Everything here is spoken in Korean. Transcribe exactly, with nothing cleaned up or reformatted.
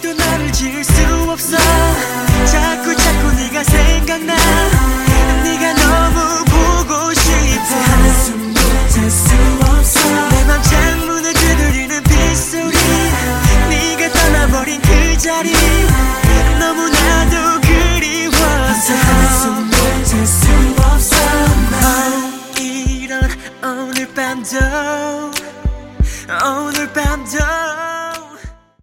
아직도 나를 지울 수 없어. 자꾸 자꾸 네가 생각나. 네가 너무 보고 싶어. 한숨 못할 수 없어. 내 맘 창문을 두드리는 빗소리. 네가 떠나버린 그 자리 너무나도 그리워서 한숨 못할 수 없어. oh, 이런 오늘 밤도